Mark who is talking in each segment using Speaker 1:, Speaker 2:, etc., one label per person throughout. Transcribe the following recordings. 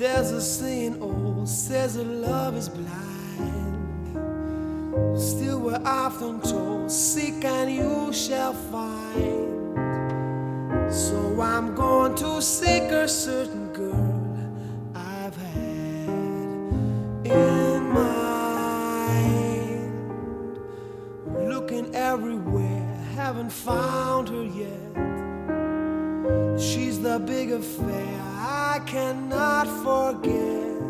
Speaker 1: There's a saying old says that love is blind. Still we're often told, seek and you shall find. So I'm going to seek a certain girl I've had in mind. Looking everywhere, haven't found her yet. She's the big affair I cannot forget.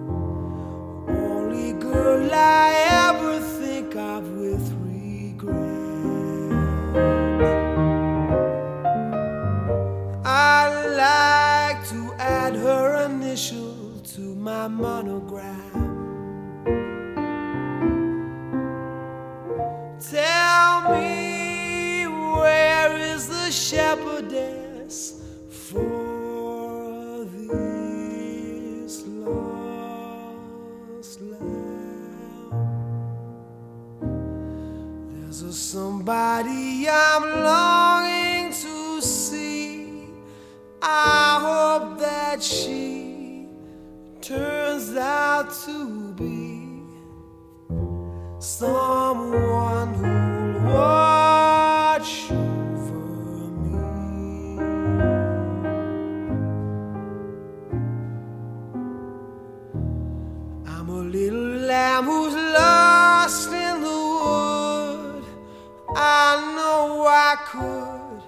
Speaker 1: Only girl I ever think of with regret. I like to add her initial to my monogram. Tell me, where is the shepherdess for this lost lamb? There's a somebody I'm longing to see. I hope that she turns out to be someone who'll watch over me. I'm a little lamb who's lost in the wood. I know I could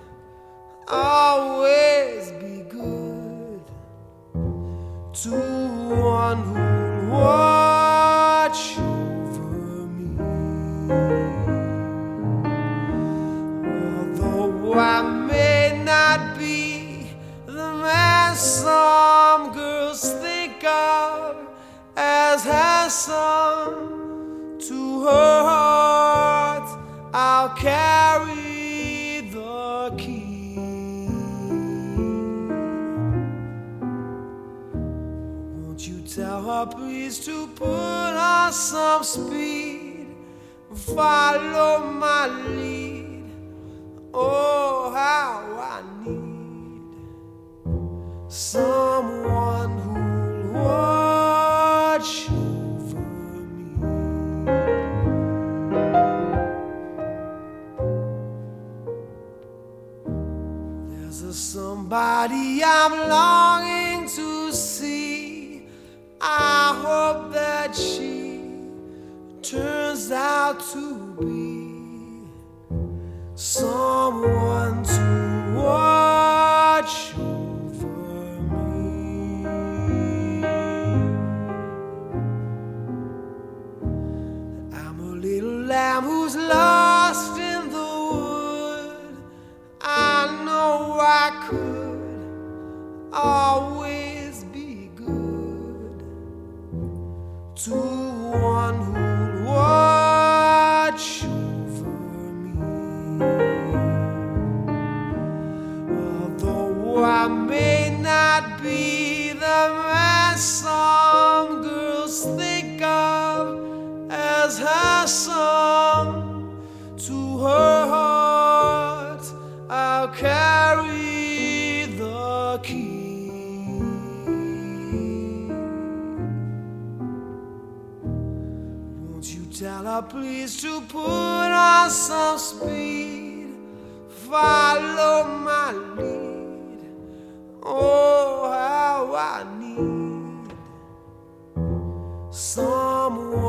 Speaker 1: always be good to one who'll watch over me. Although I may not be the man some girls think of as handsome, to her heart I'll carry the key. Won't you tell her please to put on some speed, follow my lead? Oh, how I need someone who'll watch over me. There's a somebody I'm longing to see. I hope that she turns out to be someone to watch over me. I'm a little lamb who's lost in the wood. I know I could always be good to one who'll watch over me. Although I may not be the man some girls think of as handsome, to her heart I'll carry the key. Won't you tell her please to put on some speed, follow my lead? Oh, how I need someone